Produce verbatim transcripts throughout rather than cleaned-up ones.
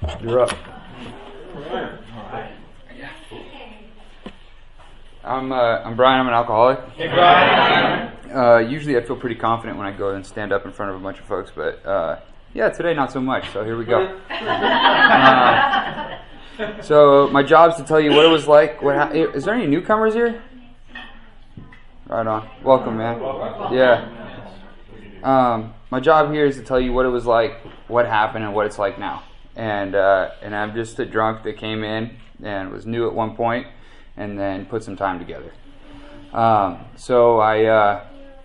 You're up. I'm uh, I'm Brian. I'm an alcoholic. Hey, Brian. Uh, usually I feel pretty confident when I go and stand up in front of a bunch of folks, but uh, yeah, today not so much. So here we go. uh, so my job is to tell you what it was like. What ha- is there any newcomers here? Right on. Welcome, man. Yeah. Um, my job here is to tell you what it was like, what happened, and what it's like now. And uh, and I'm just a drunk that came in and was new at one point, and then put some time together. Um, so I, uh,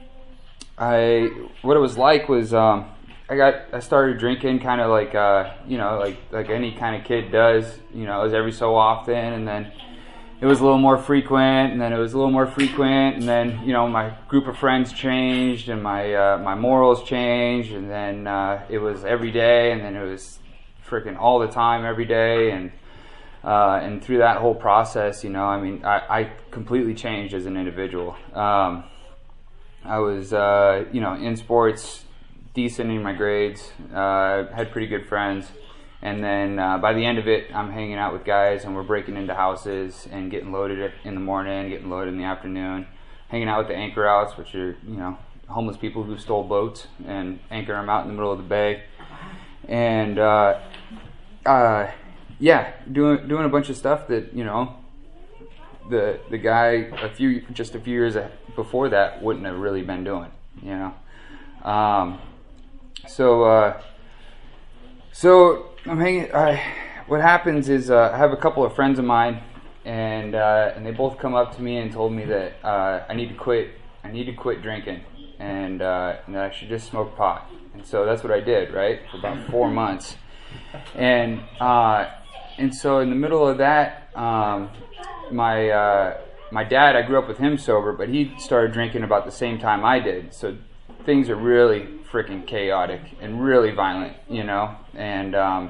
I, what it was like was, um, I got, I started drinking kind of like, uh, you know, like, like any kind of kid does, you know, it was every so often, and then it was a little more frequent, and then it was a little more frequent, and then, you know, my group of friends changed, and my, uh, my morals changed, and then, uh, it was every day, and then it was freaking all the time every day, and, Uh, and through that whole process, you know, I mean, I, I completely changed as an individual. Um, I was, uh, you know, in sports, decent in my grades, uh, had pretty good friends. And then uh, by the end of it, I'm hanging out with guys and we're breaking into houses and getting loaded in the morning, getting loaded in the afternoon, hanging out with the anchor outs, which are, you know, homeless people who stole boats and anchor them out in the middle of the bay. And, uh, uh, yeah, doing doing a bunch of stuff that, you know, the the guy a few just a few years before that wouldn't have really been doing, you know. Um, so uh, so I'm hanging. I, what happens is uh, I have a couple of friends of mine, and uh, and they both come up to me and told me that uh, I need to quit. I need to quit drinking, and, uh, and that I should just smoke pot. And so that's what I did, right, for about four months, and. Uh, And so in the middle of that, um, my uh, my dad, I grew up with him sober, but he started drinking about the same time I did. So things are really freaking chaotic and really violent, you know. And um,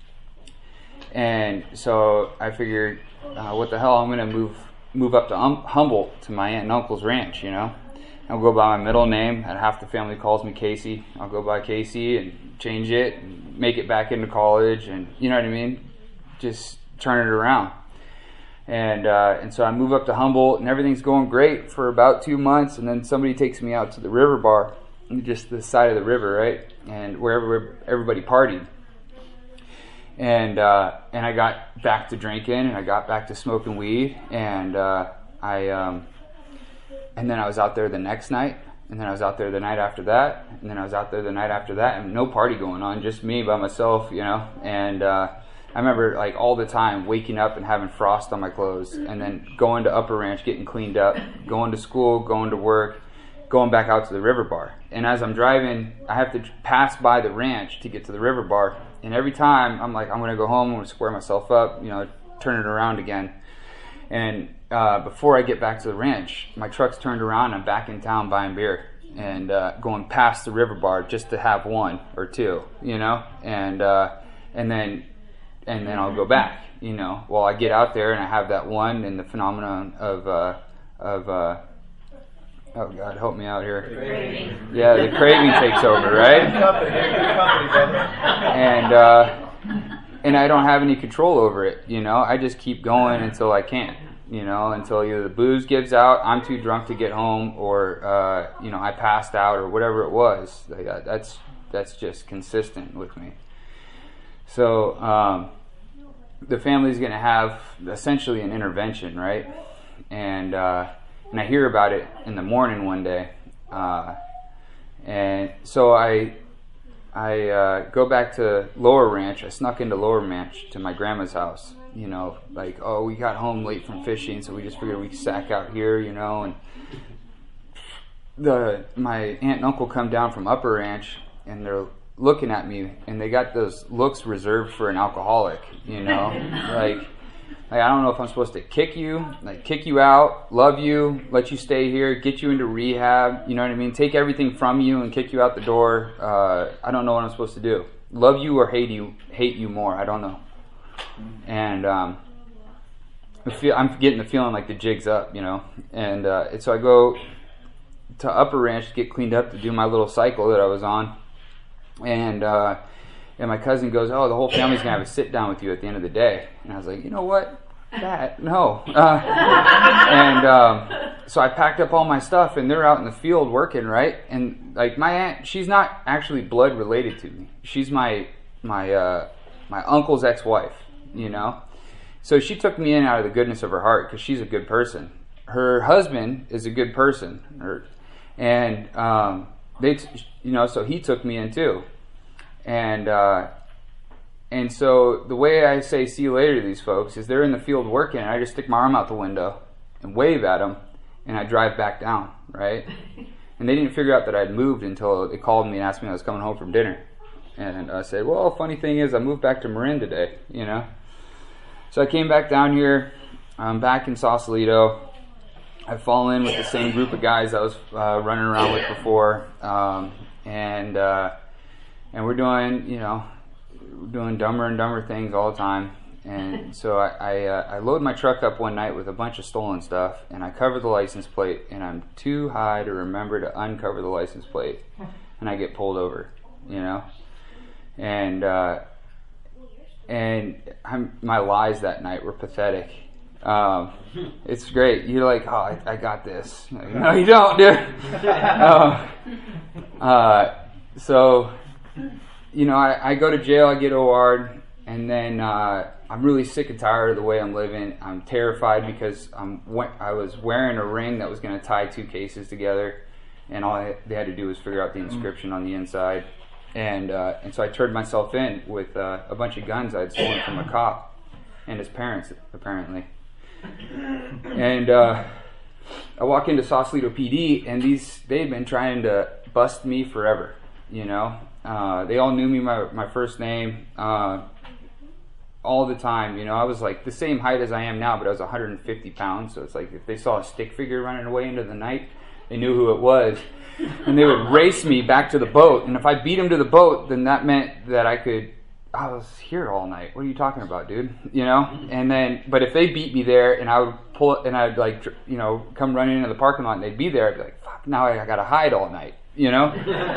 and so I figured, uh, what the hell, I'm gonna move move up to um, Humboldt to my aunt and uncle's ranch, you know. I'll go by my middle name, and half the family calls me Casey. I'll go by Casey and change it and make it back into college, and you know what I mean. Just turn it around. And uh, and so I move up to Humboldt, and everything's going great for about two months, and then somebody takes me out to the river bar, just the side of the river, right? And wherever everybody partied. And uh, and I got back to drinking, and I got back to smoking weed, and uh, I um, and then I was out there the next night, and then I was out there the night after that, and then I was out there the night after that, and no party going on, just me by myself, you know, and uh, I remember like all the time waking up and having frost on my clothes, and then going to Upper Ranch, getting cleaned up, going to school, going to work, going back out to the river bar. And as I'm driving, I have to pass by the ranch to get to the river bar. And every time I'm like, I'm going to go home, I'm going to square myself up, you know, turn it around again. And uh, before I get back to the ranch, my truck's turned around, and I'm back in town buying beer and uh, going past the river bar just to have one or two, you know, and uh, and then and then I'll go back, you know. Well, I get out there and I have that one, and the phenomenon of uh, of uh, oh God, help me out here. Craving. Yeah, the craving takes over, right? And uh, and I don't have any control over it, you know. I just keep going until I can't, you know, until either the booze gives out, I'm too drunk to get home, or uh, you know, I passed out, or whatever it was. Like, uh, that's that's just consistent with me. So um, the family's going to have essentially an intervention, right? And uh, and I hear about it in the morning one day, uh, and so I I uh, go back to Lower Ranch. I snuck into Lower Ranch to my grandma's house. You know, like, oh, we got home late from fishing, so we just figured we'd sack out here, you know. And the my aunt and uncle come down from Upper Ranch, and they're looking at me, and they got those looks reserved for an alcoholic, you know, like, like I don't know if I'm supposed to kick you, like kick you out, love you, let you stay here, get you into rehab, you know what I mean, take everything from you and kick you out the door. Uh, I don't know what I'm supposed to do. Love you or hate you, hate you more. I don't know. And um, I feel, I'm getting the feeling like the jig's up, you know, and, uh, and so I go to Upper Ranch to get cleaned up to do my little cycle that I was on. And uh, And my cousin goes, oh, the whole family's going to have a sit down with you at the end of the day. And I was like, you know what? That, no. Uh, and um, so I packed up all my stuff, and they're out in the field working, right? And like my aunt, she's not actually blood related to me. She's my my uh, my uncle's ex-wife, you know? So she took me in out of the goodness of her heart because she's a good person. Her husband is a good person. Her, and um, they, you know, so he took me in too. And uh, and so the way I say see you later to these folks is they're in the field working, and I just stick my arm out the window and wave at them, and I drive back down, right? And they didn't figure out that I'd moved until they called me and asked me if I was coming home from dinner. And I said, well, funny thing is I moved back to Marin today, you know? So I came back down here. I'm back in Sausalito. I fall in with the same group of guys I was uh, running around with before. Um, and... Uh, And we're doing, you know, doing dumber and dumber things all the time. And so I I, uh, I load my truck up one night with a bunch of stolen stuff, and I cover the license plate, and I'm too high to remember to uncover the license plate, and I get pulled over, you know. And uh, and I'm, my lies that night were pathetic. Um, it's great. You're like, oh, I, I got this. Like, no, you don't, dude. uh, uh, so. You know, I, I go to jail, I get O R'd, and then uh, I'm really sick and tired of the way I'm living. I'm terrified because I'm I was wearing a ring that was going to tie two cases together, and all I, they had to do was figure out the inscription on the inside. And uh, and so I turned myself in with uh, a bunch of guns I'd stolen from a cop and his parents, apparently. And uh, I walk into Sausalito P D, and these they had been trying to bust me forever, you know. Uh, they all knew me my my first name uh, all the time. You know, I was like the same height as I am now, but I was one hundred fifty pounds. So it's like if they saw a stick figure running away into the night, they knew who it was, and they would race me back to the boat. And if I beat them to the boat, then that meant that I could. I was here all night. What are you talking about, dude? You know. And then, but if they beat me there, and I would pull it, and I'd like, you know, come running into the parking lot, and they'd be there, I'd be like, fuck, now I, I got to hide all night. You know.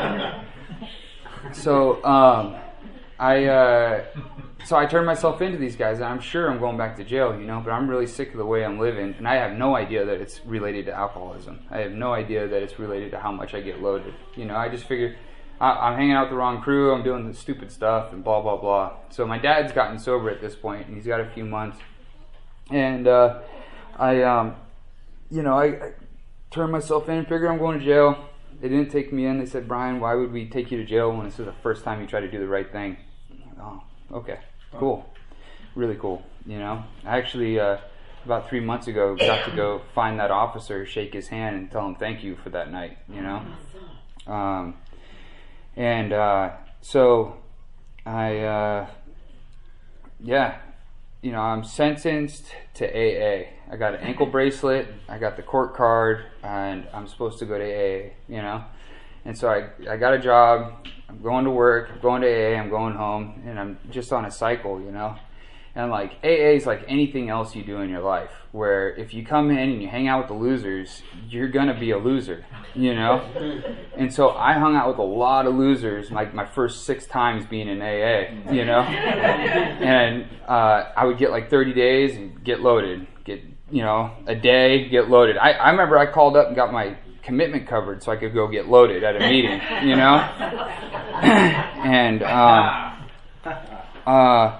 So um, I uh, so I turned myself into these guys, and I'm sure I'm going back to jail, you know, but I'm really sick of the way I'm living, and I have no idea that it's related to alcoholism. I have no idea that it's related to how much I get loaded. You know, I just figured I, I'm hanging out with the wrong crew, I'm doing the stupid stuff, and blah, blah, blah. So my dad's gotten sober at this point, and he's got a few months. And uh, I, um, you know, I, I turned myself in and figured I'm going to jail. They didn't take me in. They said, Brian, why would we take you to jail when this is the first time you try to do the right thing? Oh, okay, cool. Really cool, you know. I actually, uh, about three months ago, got to go find that officer, shake his hand, and tell him thank you for that night, you know. Um, and uh, so I, uh, yeah, you know, I'm sentenced to A A. I got an ankle bracelet, I got the court card, and I'm supposed to go to A A, you know. And so I, I got a job, I'm going to work, I'm going to A A, I'm going home, and I'm just on a cycle, you know. And like A A is like anything else you do in your life, where if you come in and you hang out with the losers, you're gonna be a loser, you know. And so I hung out with a lot of losers, like my first six times being in A A, you know. And uh, I would get like thirty days and get loaded, get you know a day, get loaded. I, I remember I called up and got my commitment covered so I could go get loaded at a meeting, you know. And um, uh.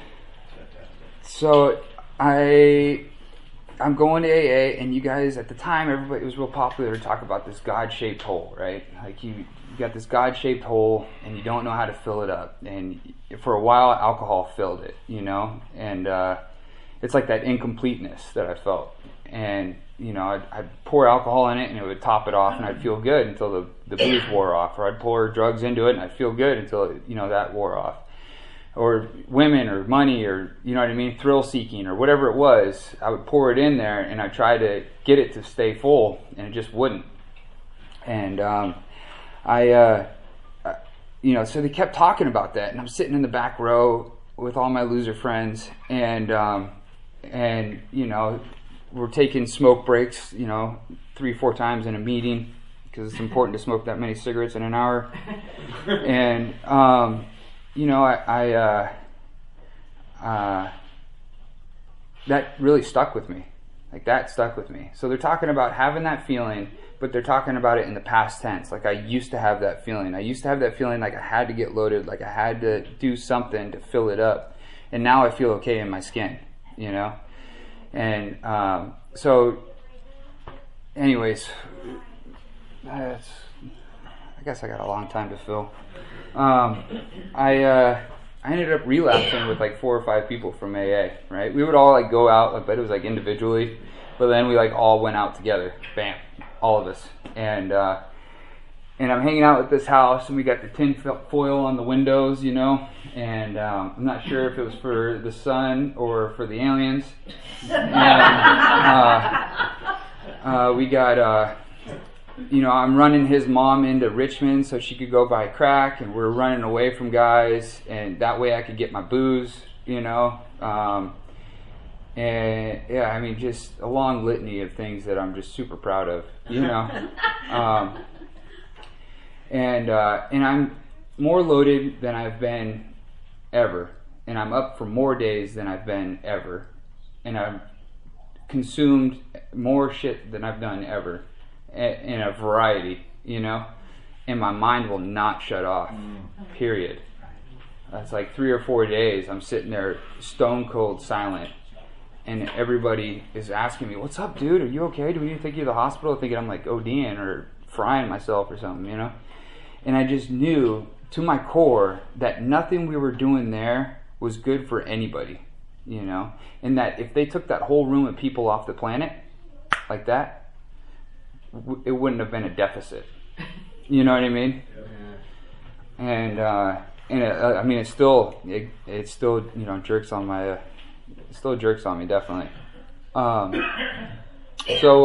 So I, I'm going to A A, and you guys at the time, everybody, it was real popular to talk about this God-shaped hole, right? Like you, you got this God-shaped hole, and you don't know how to fill it up. And for a while, alcohol filled it, you know. And uh, it's like that incompleteness that I felt. And you know, I'd, I'd pour alcohol in it, and it would top it off, and I'd feel good until the the booze wore off. Or I'd pour drugs into it, and I'd feel good until you know that wore off. Or women or money or, you know what I mean, thrill seeking or whatever it was, I would pour it in there and I'd try to get it to stay full, and it just wouldn't. And um, I, uh, you know, so they kept talking about that, and I'm sitting in the back row with all my loser friends, and, um, and you know, we're taking smoke breaks, you know, three, four times in a meeting, because it's important to smoke that many cigarettes in an hour. And, um, you know, I, I uh, uh, that really stuck with me. Like, that stuck with me. So they're talking about having that feeling, but they're talking about it in the past tense. Like, I used to have that feeling. I used to have that feeling like I had to get loaded, like I had to do something to fill it up. And now I feel okay in my skin, you know? And um, so, anyways, that's, I guess I got a long time to fill. Um, I uh, I ended up relapsing with like four or five people from A A, right? We would all like go out, but it was like individually, but then we like all went out together, bam, all of us. And uh, and I'm hanging out at this house, and we got the tin foil on the windows, you know, and um, I'm not sure if it was for the sun or for the aliens. And uh, uh, we got, uh, you know, I'm running his mom into Richmond so she could go buy crack, and we're running away from guys, and that way I could get my booze, you know. Um, and yeah, I mean, just a long litany of things that I'm just super proud of, you know. Um, and uh, and I'm more loaded than I've been ever, and I'm up for more days than I've been ever, and I've consumed more shit than I've done ever, in a variety, you know, and my mind will not shut off, period. That's like three or four days I'm sitting there stone cold silent, and everybody is asking me, what's up, dude, are you okay, do we need to take you to the hospital, thinking I'm like ODing or frying myself or something, you know. And I just knew to my core that nothing we were doing there was good for anybody, you know, and that if they took that whole room of people off the planet like that, it wouldn't have been a deficit. You know what I mean? Yeah. And uh, and it, uh, I mean, it still it, it still you know jerks on my uh, it still jerks on me, definitely. Um, so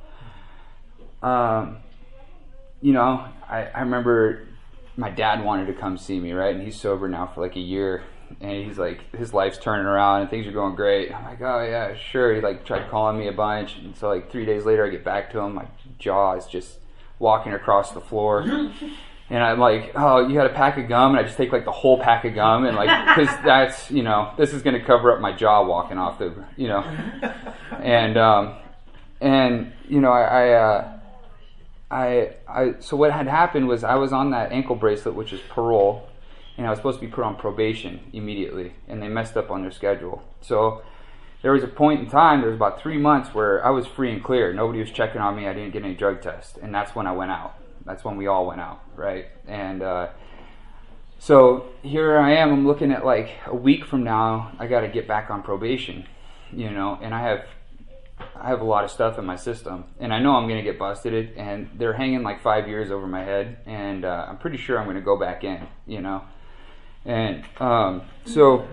uh, um, you know, I, I remember my dad wanted to come see me, right? And he's sober now for like a year, and he's like, his life's turning around and things are going great. I'm like, oh yeah, sure. He like tried calling me a bunch, and so like three days later I get back to him, my jaw is just walking across the floor, and I'm like, oh, you got a pack of gum? And I just take like the whole pack of gum, and like, because that's, you know, this is going to cover up my jaw walking off the, you know, and um, and you know, I. I uh, I, I, so what had happened was I was on that ankle bracelet, which is parole, and I was supposed to be put on probation immediately, and they messed up on their schedule. So there was a point in time, there was about three months where I was free and clear. Nobody was checking on me. I didn't get any drug tests, and that's when I went out. That's when we all went out, right? And uh, so here I am. I'm looking at like a week from now, I got to get back on probation, you know, and I have I have a lot of stuff in my system, and I know I'm going to get busted, and they're hanging like five years over my head, and uh, I'm pretty sure I'm going to go back in, you know. And um, so,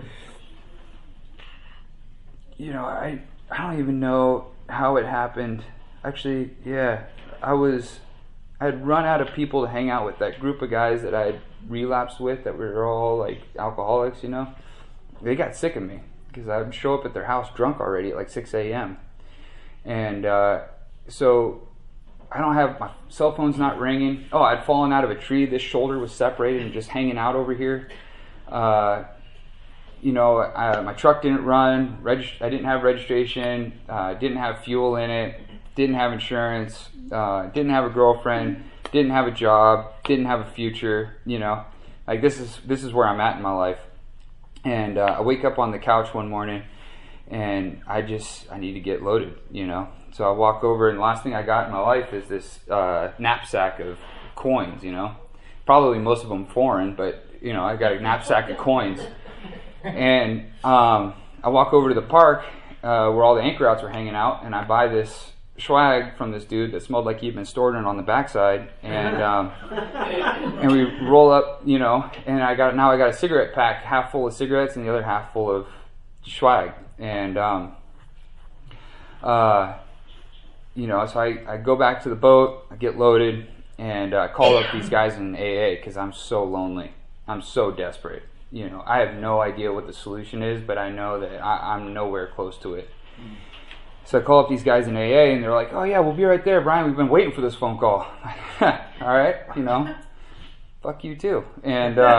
you know, I I don't even know how it happened. Actually, yeah, I was I'd run out of people to hang out with. That group of guys that I had relapsed with, that were all like alcoholics, you know, they got sick of me because I would show up at their house drunk already at like six a.m. And uh, so I don't have, my cell phone's not ringing. Oh, I'd fallen out of a tree. This shoulder was separated and just hanging out over here. Uh, you know, uh, my truck didn't run. Reg- I didn't have registration. Uh, didn't have fuel in it. Didn't have insurance. Uh, didn't have a girlfriend. Didn't have a job. Didn't have a future. You know, like this is this is where I'm at in my life. And uh, I wake up on the couch one morning, and I just, I need to get loaded, you know. So I walk over, and the last thing I got in my life is this uh, knapsack of coins, you know. Probably most of them foreign, but, you know, I got a knapsack of coins. And um, I walk over to the park uh, where all the anchor outs were hanging out, and I buy this swag from this dude that smelled like he'd been storing it on the backside. And um, and we roll up, you know, and I got now I got a cigarette pack, half full of cigarettes and the other half full of swag. And, um, uh, you know, so I, I go back to the boat, I get loaded, and uh, call up these guys in A A because I'm so lonely. I'm so desperate. You know, I have no idea what the solution is, but I know that I, I'm nowhere close to it. Mm. So I call up these guys in A A, and they're like, oh, yeah, we'll be right there, Brian. We've been waiting for this phone call. All right, you know. fuck you too. And uh,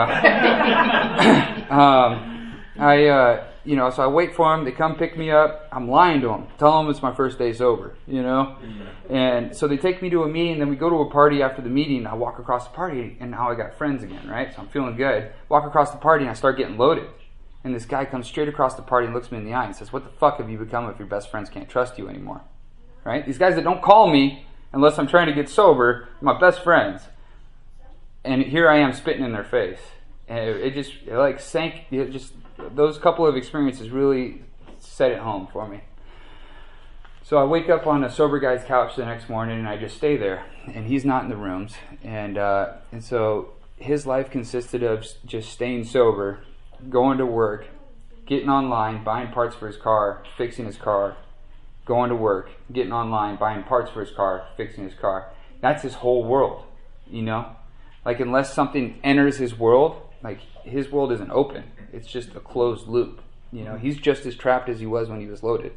um, I, uh, you know, so I wait for them. They come pick me up. I'm lying to them. Tell them it's my first day sober, you know. And so they take me to a meeting. Then we go to a party after the meeting. I walk across the party, and now I got friends again, right? So I'm feeling good. Walk across the party, and I start getting loaded. And this guy comes straight across the party and looks me in the eye and says, "What the fuck have you become if your best friends can't trust you anymore?" Right? These guys that don't call me unless I'm trying to get sober, my best friends. And here I am spitting in their face. And it, it just, it like sank, it just, those couple of experiences really set it home for me. So I wake up on a sober guy's couch the next morning and I just stay there. And he's not in the rooms. And, uh, and so his life consisted of just staying sober, going to work, getting online, buying parts for his car, fixing his car, going to work, getting online, buying parts for his car, fixing his car. That's his whole world, you know? Like, unless something enters his world, like, his world isn't open. It's just a closed loop. You know, he's just as trapped as he was when he was loaded.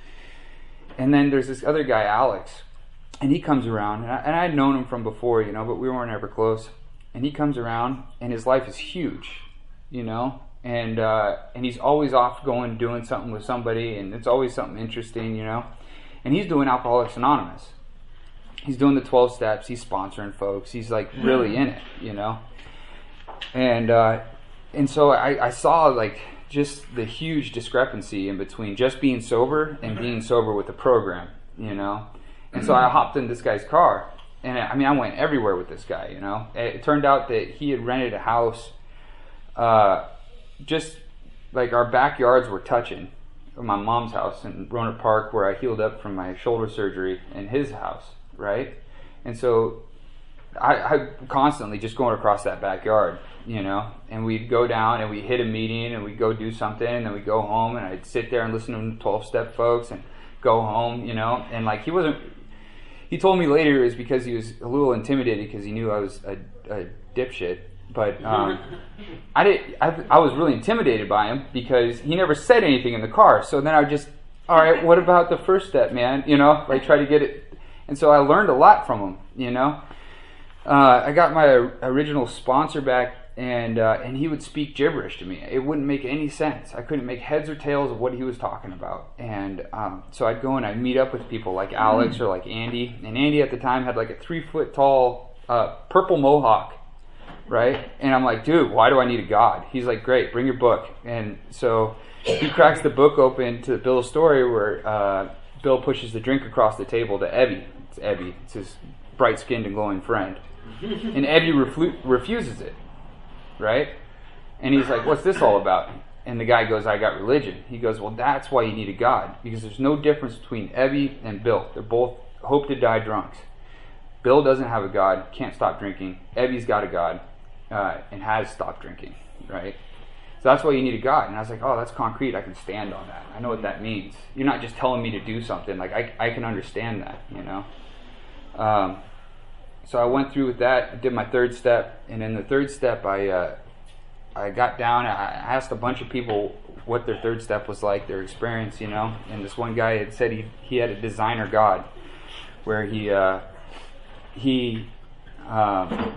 And then there's this other guy, Alex, and he comes around, and, I, and I'd known him from before, you know, but we weren't ever close. And he comes around, and his life is huge, you know? And uh, and he's always off going, doing something with somebody, and it's always something interesting, you know? And he's doing Alcoholics Anonymous. He's doing the twelve steps. He's sponsoring folks. He's like really in it, you know. And uh, and so I, I saw like just the huge discrepancy in between just being sober and being sober with the program, you know. And so I hopped in this guy's car, and I mean I went everywhere with this guy, you know. It turned out that he had rented a house, uh, just like our backyards were touching. My mom's house in Rohnert Park, where I healed up from my shoulder surgery, and his house. Right? And so I, I constantly just going across that backyard, you know, and we'd go down and we'd hit a meeting and we'd go do something and then we'd go home and I'd sit there and listen to the twelve-step folks and go home, you know, and like he wasn't, he told me later it was because he was a little intimidated because he knew I was a, a dipshit, but um, I, did, I, I was really intimidated by him because he never said anything in the car, so then I would just, all right, what about the first step, man, you know, like try to get it. And so I learned a lot from him, you know. Uh, I got my original sponsor back, and uh, and he would speak gibberish to me. It wouldn't make any sense. I couldn't make heads or tails of what he was talking about. And um, so I'd go and I'd meet up with people like Alex or like Andy. And Andy at the time had like a three-foot-tall uh, purple mohawk, right? And I'm like, dude, why do I need a God? He's like, great, bring your book. And so he cracks the book open to Bill's story where uh, Bill pushes the drink across the table to Evie. It's Ebby. It's his bright-skinned and glowing friend. And Ebby reflu- refuses it, right? And he's like, what's this all about? And the guy goes, I got religion. He goes, well, that's why you need a God. Because there's no difference between Ebby and Bill. They're both hope to die drunks. Bill doesn't have a God, can't stop drinking. Ebby's got a God uh, and has stopped drinking, right? So that's why you need a God. And I was like, oh, that's concrete. I can stand on that. I know what that means. You're not just telling me to do something. Like, I, I can understand that, you know. Um, so I went through with that. I did my third step. And in the third step, I uh, I got down. I asked a bunch of people what their third step was like, their experience, you know. And this one guy had said he, he had a designer God where he, uh, he um,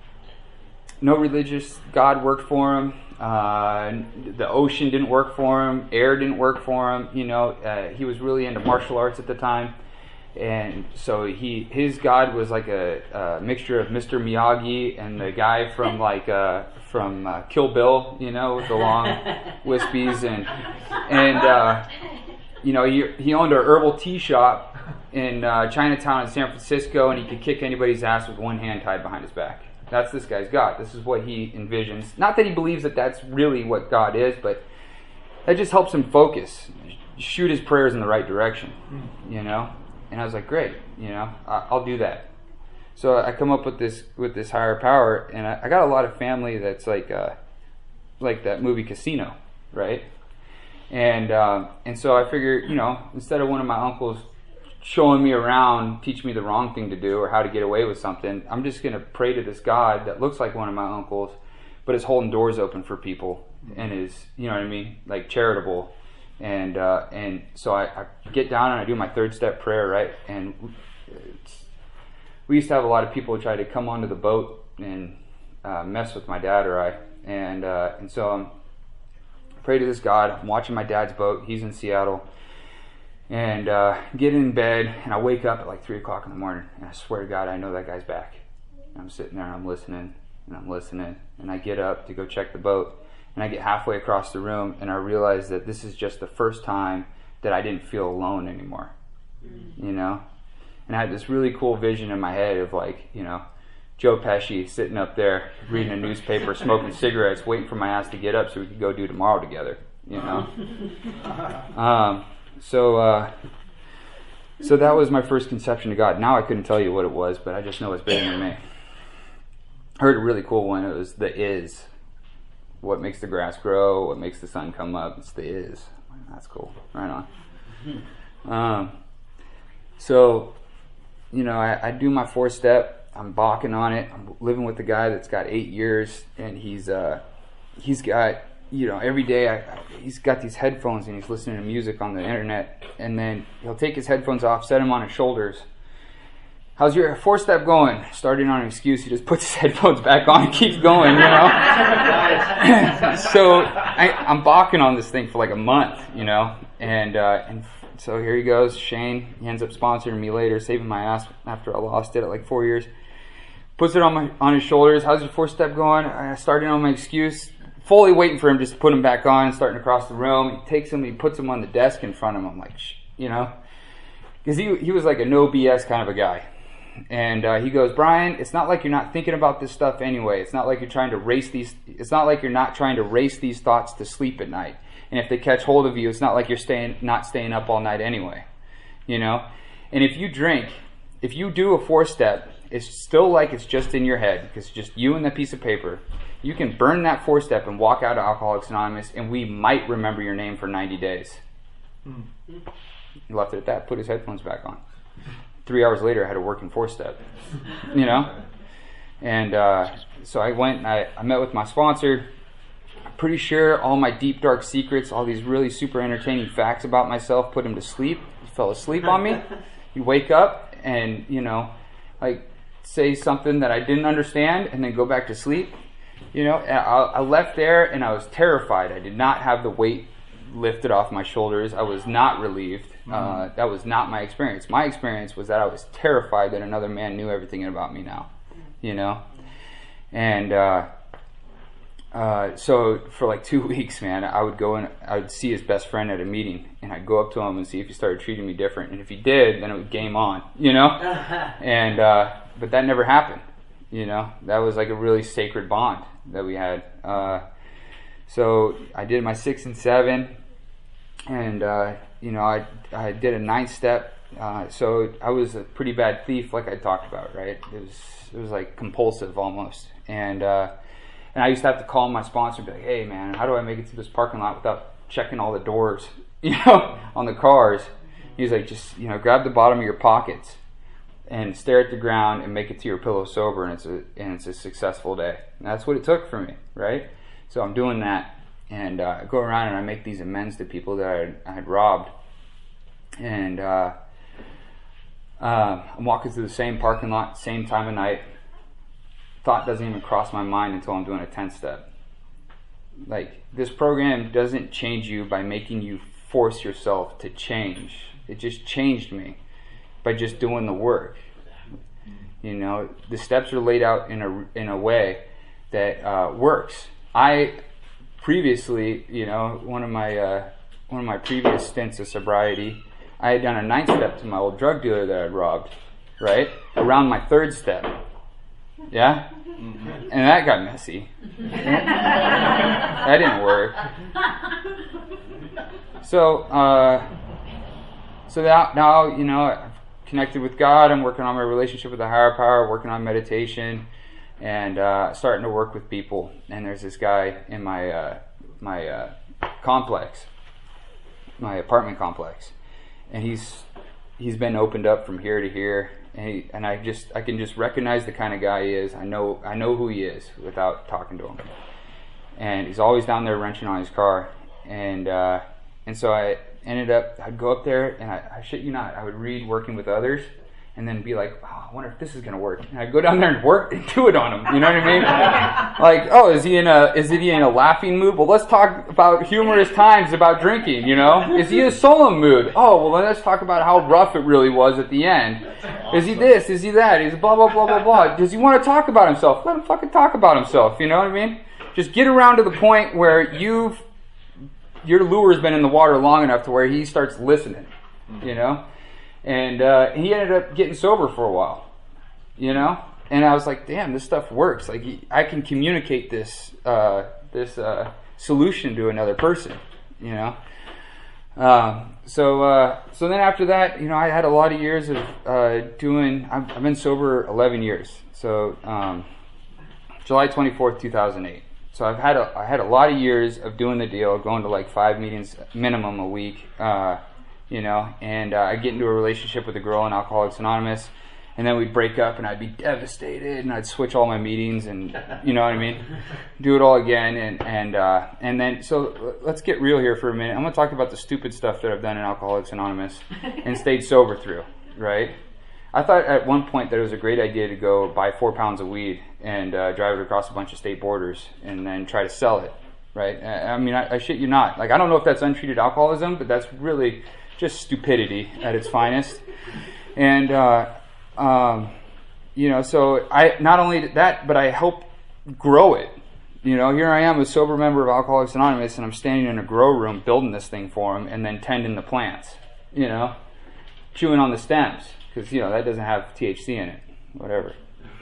no religious God worked for him. Uh, the ocean didn't work for him. Air didn't work for him. You know, uh, he was really into martial arts at the time, and so he his God was like a, a mixture of Mister Miyagi and the guy from like uh, from uh, Kill Bill. You know, with the long wispies and and uh, you know he he owned a herbal tea shop in uh, Chinatown in San Francisco, and he could kick anybody's ass with one hand tied behind his back. That's this guy's God. This is what he envisions. Not that he believes that that's really what God is, but that just helps him focus, shoot his prayers in the right direction, you know. And I was like, great, you know, I'll do that. So I come up with this with this higher power, and I, I got a lot of family that's like uh, like that movie Casino, right? And um, and so I figure, you know, instead of one of my uncles showing me around, teach me the wrong thing to do or how to get away with something, I'm just going to pray to this God that looks like one of my uncles, but is holding doors open for people and is, you know what I mean, like charitable. And uh, and so I, I get down and I do my third step prayer, right? And it's, we used to have a lot of people try to come onto the boat and uh, mess with my dad or I. And uh, and so I'm pray to this God. I'm watching my dad's boat. He's in Seattle. And uh, get in bed, and I wake up at like three o'clock in the morning, and I swear to God, I know that guy's back. And I'm sitting there, and I'm listening, and I'm listening, and I get up to go check the boat, and I get halfway across the room, and I realize that this is just the first time that I didn't feel alone anymore, mm-hmm. you know? And I had this really cool vision in my head of like, you know, Joe Pesci sitting up there, reading a newspaper, smoking cigarettes, waiting for my ass to get up so we could go do tomorrow together, you know? um... So, uh, so that was my first conception of God. Now I couldn't tell you what it was, but I just know it's bigger than me. I heard a really cool one. It was the is. What makes the grass grow? What makes the sun come up? It's the is. That's cool. Right on. Um, so, you know, I, I do my four step. I'm balking on it. I'm living with a guy that's got eight years, and he's uh, he's got. You know, every day I, I, he's got these headphones and he's listening to music on the internet, and then he'll take his headphones off, set them on his shoulders. How's your four step going? Starting on an excuse, he just puts his headphones back on and keeps going, you know? so I, I'm balking on this thing for like a month, you know? And, uh, and so here he goes, Shane. He ends up sponsoring me later, saving my ass after I lost it at like four years. Puts it on my on his shoulders. How's your four step going? I started on my excuse. Fully waiting for him just to put him back on and starting to cross the room. He takes him, he puts him on the desk in front of him. I'm like, shh, you know, because he he was like a no B S kind of a guy. And uh, he goes, Brian, it's not like you're not thinking about this stuff anyway. It's not like you're trying to race these. It's not like you're not trying to race these thoughts to sleep at night. And if they catch hold of you, it's not like you're staying not staying up all night anyway. You know, and if you drink, if you do a four step, it's still like it's just in your head because it's just you and that piece of paper. You can burn that four step and walk out of Alcoholics Anonymous, and we might remember your name for ninety days. Mm. He left it at that, put his headphones back on. Three hours later, I had a working four step, you know? And uh, so I went and I, I met with my sponsor. I'm pretty sure all my deep, dark secrets, all these really super entertaining facts about myself, put him to sleep. He fell asleep on me. You wake up and, you know, like say something that I didn't understand and then go back to sleep. You know, I, I left there and I was terrified. I did not have the weight lifted off my shoulders. I was not relieved. Mm-hmm. Uh, that was not my experience. My experience was that I was terrified that another man knew everything about me now. You know? And uh, uh, so for like two weeks, man, I would go and I would see his best friend at a meeting, and I'd go up to him and see if he started treating me different. And if he did, then it was game on, you know? and uh, But that never happened. You know, that was like a really sacred bond that we had. Uh, so I did my six and seven, and uh, you know, I I did a ninth step. Uh, so I was a pretty bad thief, like I talked about, right? It was it was like compulsive almost, and uh, and I used to have to call my sponsor and be like, "Hey, man, how do I make it through this parking lot without checking all the doors, you know, on the cars?" He was like, "Just you know, grab the bottom of your pockets and stare at the ground and make it to your pillow sober, and it's a and it's a successful day." And that's what it took for me, right? So I'm doing that, and uh, I go around and I make these amends to people that I had, I had robbed, and uh, uh, I'm walking through the same parking lot, same time of night. Thought doesn't even cross my mind until I'm doing a tenth step. Like, this program doesn't change you by making you force yourself to change. It just changed me by just doing the work. You know, the steps are laid out in a in a way that uh, works. I previously, you know, one of my uh, one of my previous stints of sobriety, I had done a ninth step to my old drug dealer that I'd robbed, right? Around my third step, yeah, and that got messy. That didn't work. So, uh, so that now, you know, I've connected with God. I'm working on my relationship with the higher power, working on meditation, and uh, starting to work with people. And there's this guy in my uh, my uh, complex, my apartment complex, and he's he's been opened up from here to here, and he, and I just I can just recognize the kind of guy he is. I know I know who he is without talking to him, and he's always down there wrenching on his car, and uh, and so I ended up I'd go up there and I, I shit you not I would read Working with Others, and then be like, oh, I wonder if this is gonna work. And I go down there and work and do it on him. You know what I mean? Like, oh, is he in a is he in a laughing mood? Well, let's talk about humorous times about drinking. You know, is he in a solemn mood? Oh, well, then let's talk about how rough it really was at the end. Awesome. Is he this? Is he that? Is blah blah blah blah blah? Does he want to talk about himself? Let him fucking talk about himself. You know what I mean? Just get around to the point where you've your lure's been in the water long enough to where he starts listening. You know. And uh, he ended up getting sober for a while, you know. And I was like, "Damn, this stuff works. Like, I can communicate this uh, this uh, solution to another person, you know." Um, so uh, so then after that, you know, I had a lot of years of uh, doing. I've, I've been sober eleven years. So um, July twenty-fourth, two thousand eight. So I've had a I had a lot of years of doing the deal, going to like five meetings minimum a week. Uh, You know, and uh, I'd get into a relationship with a girl in Alcoholics Anonymous, and then we'd break up, and I'd be devastated, and I'd switch all my meetings, and you know what I mean, do it all again, and and uh, and then so let's get real here for a minute. I'm going to talk about the stupid stuff that I've done in Alcoholics Anonymous and stayed sober through. Right? I thought at one point that it was a great idea to go buy four pounds of weed and uh, drive it across a bunch of state borders and then try to sell it. Right? I, I mean, I, I shit you not. Like, I don't know if that's untreated alcoholism, but that's really just stupidity at its finest. And uh, um, you know, so I not only that, but I help grow it. You know, here I am, a sober member of Alcoholics Anonymous, and I'm standing in a grow room building this thing for them, and then tending the plants. You know, chewing on the stems because you know that doesn't have T H C in it. Whatever.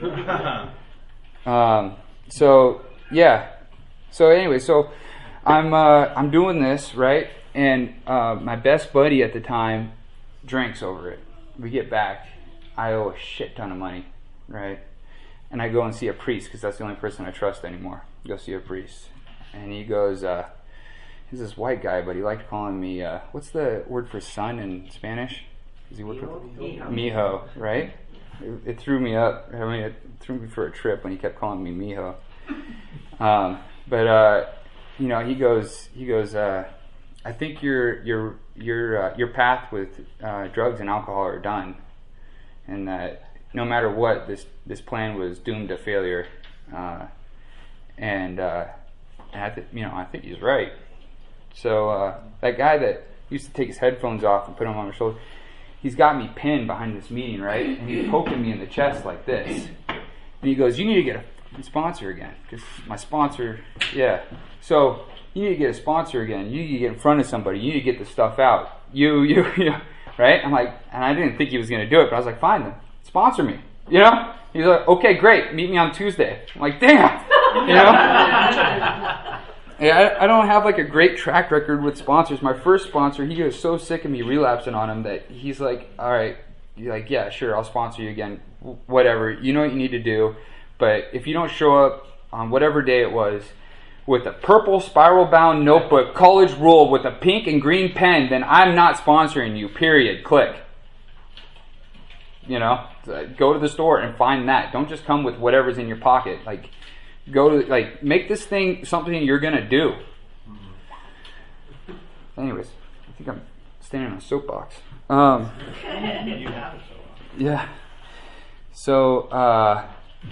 um, so yeah. So anyway, so I'm uh, I'm doing this, right? And uh, my best buddy at the time drinks over it. We get back. I owe a shit ton of money, right? And I go and see a priest because that's the only person I trust anymore. Go see a priest. And he goes, uh, he's this white guy, but he liked calling me, uh, what's the word for son in Spanish? Does he work with Mijo. Mijo, right? It, it threw me up. I mean, it threw me for a trip when he kept calling me Mijo. Um, but, uh, you know, he goes, he goes, uh, I think your your your uh, your path with uh, drugs and alcohol are done, and that no matter what, this this plan was doomed to failure. Uh, and uh, and I th- you know I think he's right. So uh, that guy that used to take his headphones off and put them on my shoulder, he's got me pinned behind this meeting, right? And he's poking me in the chest like this. And he goes, "You need to get a sponsor again, because my sponsor, yeah." So. You need to get a sponsor again. You need to get in front of somebody. You need to get the stuff out. You, you, you, right? I'm like, and I didn't think he was going to do it, but I was like, fine then, sponsor me. You know? He's like, okay, great. Meet me on Tuesday. I'm like, damn. You know? Yeah, I, I don't have like a great track record with sponsors. My first sponsor, he was so sick of me relapsing on him that he's like, all right, you're like, yeah, sure, I'll sponsor you again. Whatever. You know what you need to do. But if you don't show up on whatever day it was, with a purple spiral-bound notebook, college ruled with a pink and green pen, then I'm not sponsoring you, period. Click. You know, go to the store and find that. Don't just come with whatever's in your pocket. Like, go to, like, make this thing something you're going to do. Anyways, I think I'm standing on a soapbox. Um, you have a soapbox. Yeah. So, uh...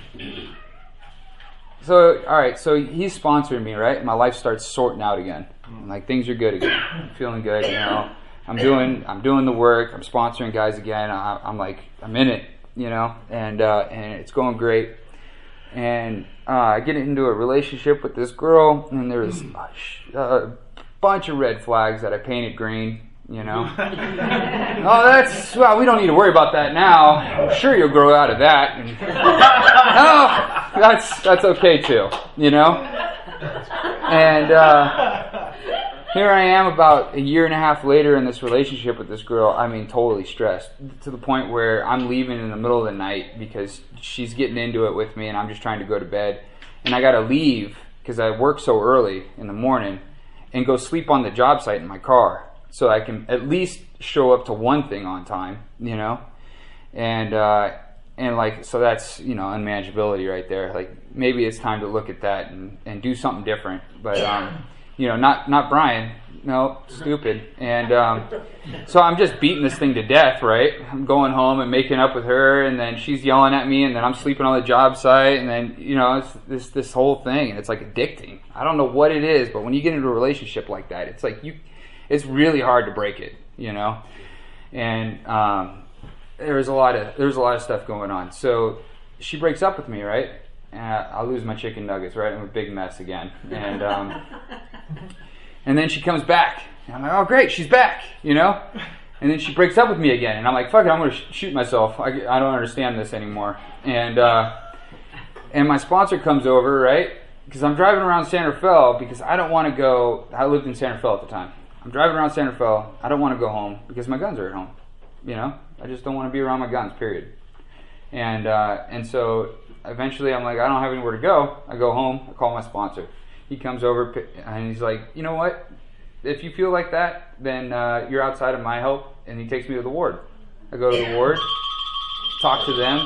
So, all right, so he's sponsoring me, right? My life starts sorting out again. Like, things are good again. I'm feeling good, you know. I'm doing I'm doing the work. I'm sponsoring guys again. I, I'm like, I'm in it, you know, and uh, and it's going great. And uh, I get into a relationship with this girl, and there's a, sh- a bunch of red flags that I painted green. You know, oh, that's well. We don't need to worry about that now. I'm sure you'll grow out of that. And, oh, that's that's okay too. You know, and uh, here I am, about a year and a half later in this relationship with this girl. I mean, totally stressed to the point where I'm leaving in the middle of the night because she's getting into it with me, and I'm just trying to go to bed, and I got to leave because I work so early in the morning and go sleep on the job site in my car. So I can at least show up to one thing on time, you know, and uh, and like so that's you know unmanageability right there. Like maybe it's time to look at that and, and do something different. But um, you know, not not Brian. No, stupid. And um, so I'm just beating this thing to death, right? I'm going home and making up with her, and then she's yelling at me, and then I'm sleeping on the job site, and then, you know, it's this this whole thing, and it's like addicting. I don't know what it is, but when you get into a relationship like that, it's like you, it's really hard to break it, you know. And um, there's a lot of there's a lot of stuff going on. So she breaks up with me, right? And I, I lose my chicken nuggets, right? I'm a big mess again, and. Um, And then she comes back. And I'm like, oh, great, she's back, you know? And then she breaks up with me again. And I'm like, fuck it, I'm going to sh- shoot myself. I, I don't understand this anymore. And uh, and my sponsor comes over, right? Because I'm driving around San Rafael because I don't want to go. I lived in San Rafael at the time. I'm driving around San Rafael. I don't want to go home because my guns are at home. You know? I just don't want to be around my guns, period. And, uh, and so eventually I'm like, I don't have anywhere to go. I go home. I call my sponsor. He comes over and he's like, you know what? If you feel like that, then uh, you're outside of my help. And he takes me to the ward. I go to the ward, talk to them,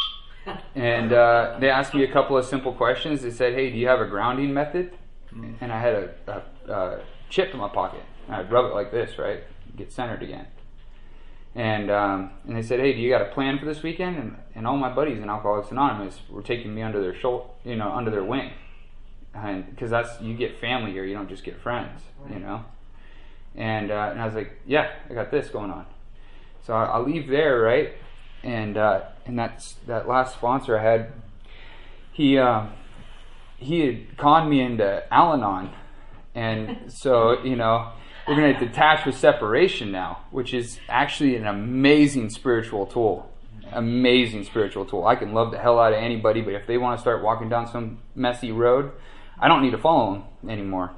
and uh, they asked me a couple of simple questions. They said, hey, do you have a grounding method? And I had a, a, a chip in my pocket. And I'd rub it like this, right? Get centered again. And um, and they said, hey, do you got a plan for this weekend? And, and all my buddies in Alcoholics Anonymous were taking me under their shoulder, you know, under their wing. And because that's, you get family here, you don't just get friends, you know. And uh, and I was like, yeah, I got this going on. So I, I leave there, right? And uh, and that's that last sponsor I had. He um, he had conned me into Al-Anon, and so you know we're going to detach with separation now, which is actually an amazing spiritual tool. Amazing spiritual tool. I can love the hell out of anybody, but if they want to start walking down some messy road, I don't need to follow him anymore.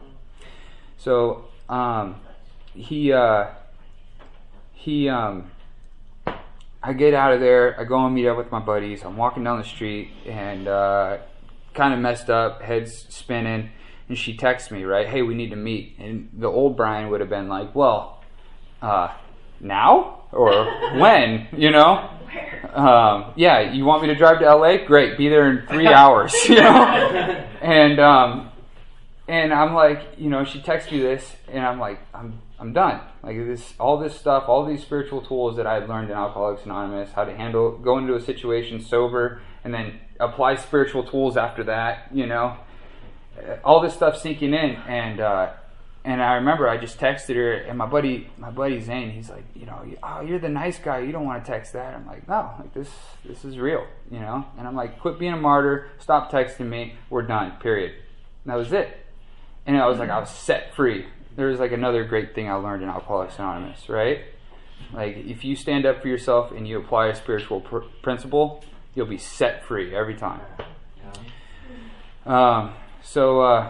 So um, he uh, he um, I get out of there. I go and meet up with my buddies. I'm walking down the street and uh, kind of messed up, head's spinning, and she texts me, right? Hey, we need to meet. And the old Brian would have been like, well, uh, now or when, you know? Um, yeah, you want me to drive to L A? Great, be there in three hours, you know? And um, and I'm like, you know, she texts me this, and I'm like, I'm I'm done. Like this, all this stuff, all these spiritual tools that I had learned in Alcoholics Anonymous, how to handle, go into a situation sober, and then apply spiritual tools after that, you know, all this stuff sinking in, and uh, and I remember I just texted her, and my buddy, my buddy Zane, he's like, you know, oh, you're the nice guy, you don't want to text that. I'm like, no, like this, this is real, you know. And I'm like, quit being a martyr, stop texting me, we're done, period. And that was it. And I was like, I was set free. There was like another great thing I learned in Alcoholics Anonymous, right? Like if you stand up for yourself and you apply a spiritual pr- principle, you'll be set free every time. Um, so. Uh,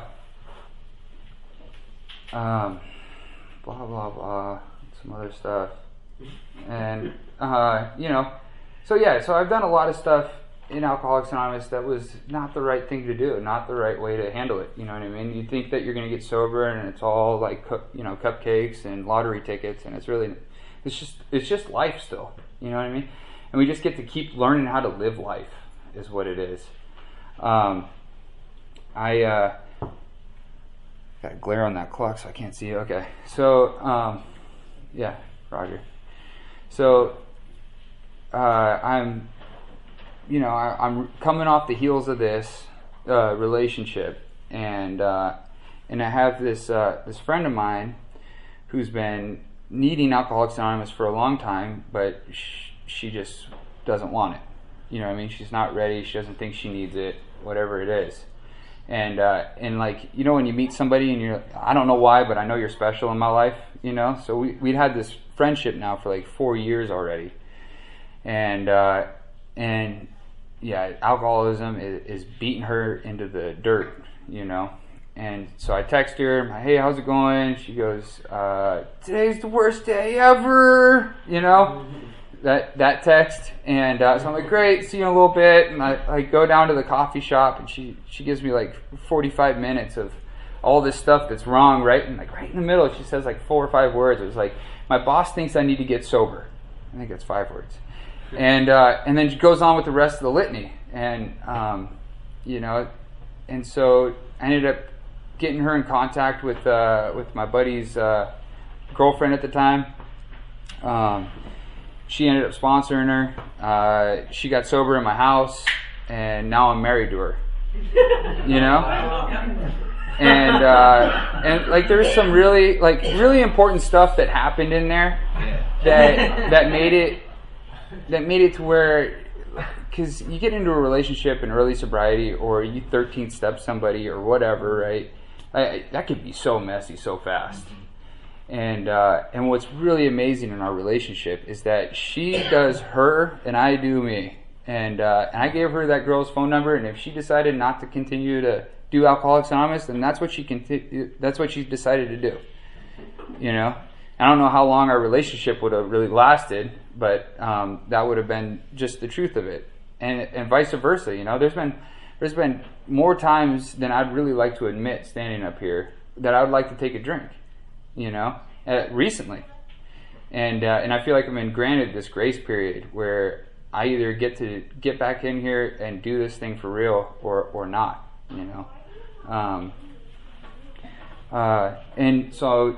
Um, blah blah blah, some other stuff, and uh, you know, so yeah, so I've done a lot of stuff in Alcoholics Anonymous that was not the right thing to do, not the right way to handle it. You know what I mean? You think that you're going to get sober and it's all like you know cupcakes and lottery tickets, and it's really, it's just it's just life still. You know what I mean? And we just get to keep learning how to live life, is what it is. Um, I. Uh, Got a glare on that clock, so I can't see it. Okay, so um, yeah, Roger. So uh, I'm, you know, I, I'm coming off the heels of this uh, relationship, and uh, and I have this uh, this friend of mine who's been needing Alcoholics Anonymous for a long time, but sh- she just doesn't want it. You know what I mean? She's not ready. She doesn't think she needs it. Whatever it is. And uh, and like you know when you meet somebody and you're I don't know why but I know you're special in my life, you know, so we we'd had this friendship now for like four years already, and uh, and yeah, alcoholism is, is beating her into the dirt, you know. And so I text her, hey, how's it going? She goes, uh, today's the worst day ever, you know. That that text, and uh, so I'm like, great, see you in a little bit, and I, I go down to the coffee shop, and she, she gives me like forty-five minutes of all this stuff that's wrong, right, and like right in the middle, she says like four or five words. It was like, my boss thinks I need to get sober. I think that's five words, and uh, and then she goes on with the rest of the litany, and um, you know, and so I ended up getting her in contact with uh, with my buddy's uh, girlfriend at the time. Um, she ended up sponsoring her. Uh, she got sober in my house, and now I'm married to her. You know, and uh, and like there's some really like really important stuff that happened in there that that made it that made it to where, because you get into a relationship in early sobriety, or you thirteen step somebody or whatever, right? I, that could be so messy so fast. And uh, and what's really amazing in our relationship is that she does her and I do me. And uh, and I gave her that girl's phone number, and if she decided not to continue to do Alcoholics Anonymous, then that's what she conti- that's what she decided to do. You know, I don't know how long our relationship would have really lasted, but um, that would have been just the truth of it, and and vice versa. You know, there's been there's been more times than I'd really like to admit standing up here that I would like to take a drink. You know, uh, recently, and uh, and I feel like I've been granted this grace period where I either get to get back in here and do this thing for real or, or not, you know. Um, uh, and so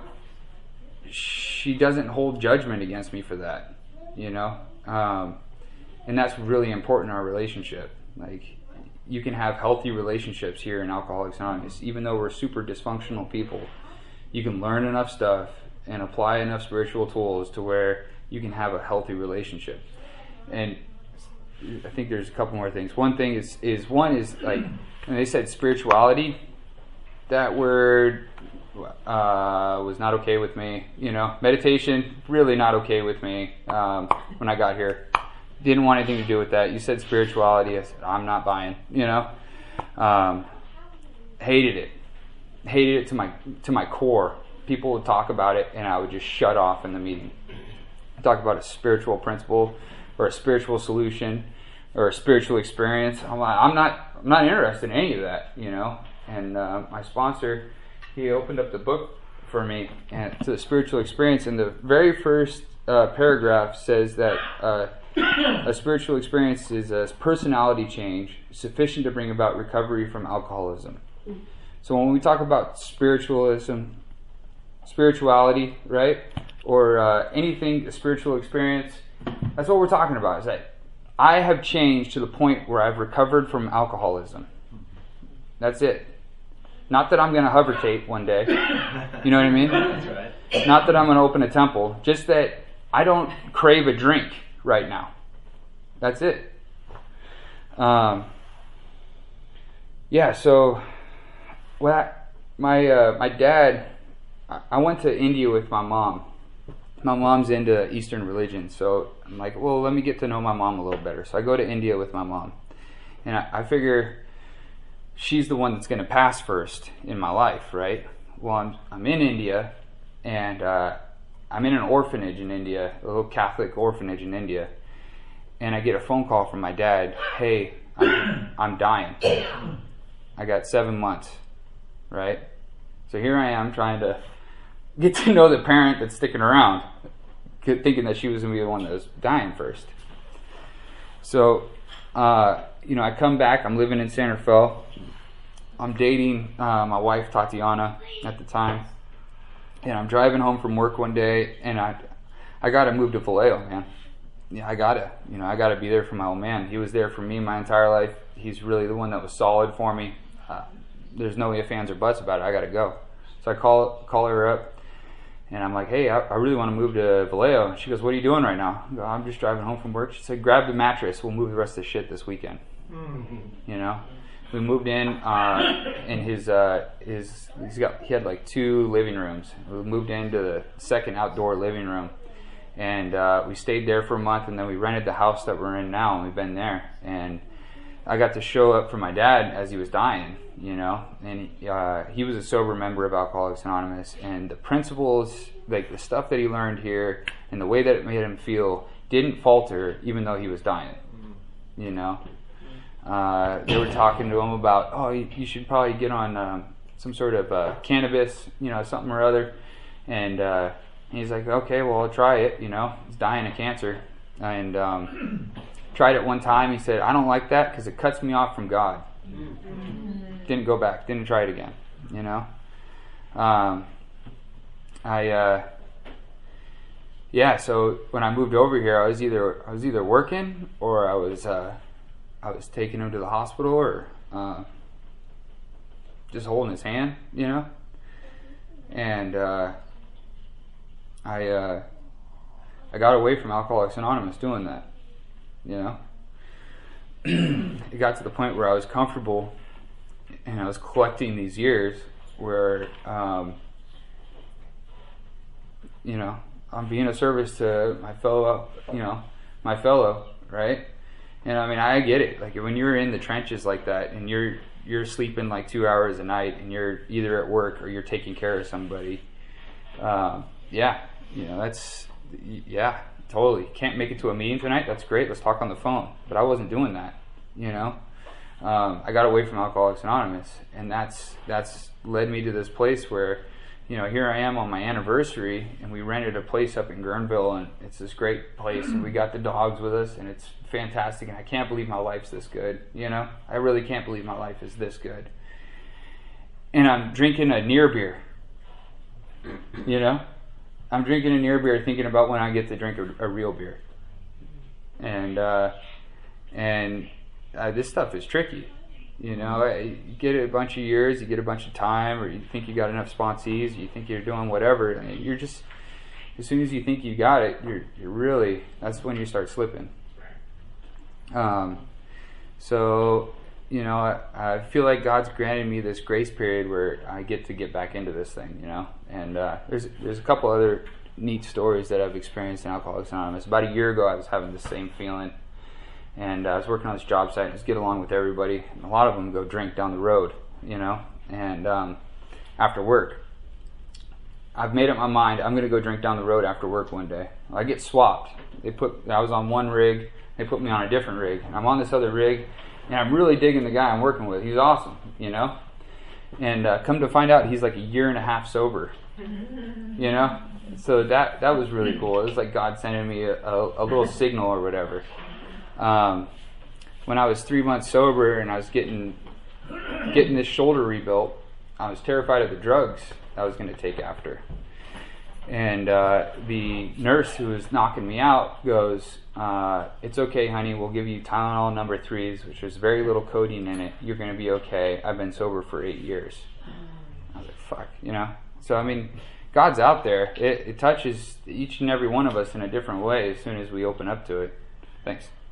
she doesn't hold judgment against me for that, you know. Um, and that's really important in our relationship. Like, you can have healthy relationships here in Alcoholics Anonymous, even though we're super dysfunctional people. You can learn enough stuff and apply enough spiritual tools to where you can have a healthy relationship. And I think there's a couple more things. One thing is, is one is like, when they said spirituality, that word uh, was not okay with me. You know, meditation, really not okay with me um, when I got here. Didn't want anything to do with that. You said spirituality, I said, I'm not buying, you know. Um, hated it. Hated it to my to my core. People would talk about it, and I would just shut off in the meeting. Talk about a spiritual principle or a spiritual solution or a spiritual experience. I'm like, I'm not, I'm not interested in any of that, you know. And uh, my sponsor, he opened up the book for me and to the spiritual experience, and the very first uh, paragraph says that uh, a spiritual experience is a personality change sufficient to bring about recovery from alcoholism. So when we talk about spiritualism, spirituality, right, or uh, anything, a spiritual experience, that's what we're talking about, is that I have changed to the point where I've recovered from alcoholism. That's it. Not that I'm going to hover tape one day. You know what I mean? That's right. Not that I'm going to open a temple. Just that I don't crave a drink right now. That's it. Um, yeah, so well, I, my uh, my dad, I went to India with my mom. My mom's into Eastern religion, so I'm like, well, let me get to know my mom a little better. So I go to India with my mom, and I, I figure she's the one that's going to pass first in my life, right? Well, I'm, I'm in India, and uh, I'm in an orphanage in India, a little Catholic orphanage in India, and I get a phone call from my dad, hey, I'm, I'm dying. I got seven months, right? So here I am trying to get to know the parent that's sticking around, thinking that she was going to be the one that was dying first. So, uh, you know, I come back, I'm living in Santa Fe. I'm dating uh, my wife, Tatiana, at the time. And I'm driving home from work one day, and I I got to move to Vallejo, man. Yeah, I got to. You know, I got to be there for my old man. He was there for me my entire life. He's really the one that was solid for me. Uh, there's no ifs, ands, or buts about it. I got to go. So I call call her up, and I'm like, hey, I, I really want to move to Vallejo. And she goes, what are you doing right now? I go, I'm just driving home from work. She said, grab the mattress. We'll move the rest of the shit this weekend. Mm-hmm. You know? We moved in, uh, in his, uh, his, he's got, he had like two living rooms. We moved into the second outdoor living room, and uh, we stayed there for a month, and then we rented the house that we're in now, and we've been there. And I got to show up for my dad as he was dying, you know, and uh, he was a sober member of Alcoholics Anonymous, and the principles, like the stuff that he learned here, and the way that it made him feel, didn't falter even though he was dying, you know. Uh, they were talking to him about, oh, you, you should probably get on um, some sort of uh, cannabis, you know, something or other. And uh, he's like, okay, well, I'll try it, you know. He's dying of cancer. And um, tried it one time. He said, I don't like that because it cuts me off from God. Didn't go back. Didn't try it again, you know. um, I, uh, yeah. So when I moved over here, I was either I was either working or I was uh, I was taking him to the hospital or uh, just holding his hand, you know. And uh, I uh, I got away from Alcoholics Anonymous doing that, you know. It got to the point where I was comfortable and I was collecting these years where, um, you know, I'm being of service to my fellow, you know, my fellow, right? And I mean, I get it. Like when you're in the trenches like that and you're you're sleeping like two hours a night and you're either at work or you're taking care of somebody, um, yeah, you know, that's, yeah, totally. Can't make it to a meeting tonight? That's great. Let's talk on the phone. But I wasn't doing that, you know. Um, I got away from Alcoholics Anonymous, and that's that's led me to this place where, you know, here I am on my anniversary, and we rented a place up in Guerneville, and it's this great place, and we got the dogs with us, and it's fantastic, and I can't believe my life's this good, you know? I really can't believe my life is this good. And I'm drinking a near beer, you know? I'm drinking a near beer thinking about when I get to drink a, a real beer. And, uh, and uh, this stuff is tricky. You know, you get a bunch of years, you get a bunch of time, or you think you got enough sponsees, you think you're doing whatever, and you're just, as soon as you think you got it, you're you're really, that's when you start slipping. Um, so, you know, I, I feel like God's granted me this grace period where I get to get back into this thing, you know, and uh, there's there's a couple other neat stories that I've experienced in Alcoholics Anonymous. About a year ago, I was having the same feeling. And uh, I was working on this job site, and just get along with everybody. And a lot of them go drink down the road, you know. And um, after work, I've made up my mind. I'm going to go drink down the road after work one day. I get swapped. They put. I was on one rig. They put me on a different rig. And I'm on this other rig, and I'm really digging the guy I'm working with. He's awesome, you know. And uh, come to find out, he's like a year and a half sober, you know. So that that was really cool. It was like God sending me a, a, a little signal or whatever. Um, when I was three months sober and I was getting getting this shoulder rebuilt, I was terrified of the drugs I was going to take after. And uh, the nurse who was knocking me out goes, uh, "It's okay, honey. We'll give you Tylenol number threes, which has very little codeine in it. You're going to be okay. I've been sober for eight years." I was like, "Fuck," you know. So I mean, God's out there. It, it touches each and every one of us in a different way as soon as we open up to it. Thanks.